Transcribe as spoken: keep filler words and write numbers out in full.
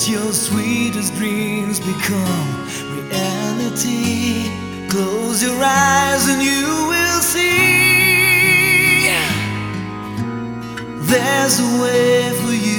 Let your sweetest dreams become reality. Close your eyes and you will see there's a way for you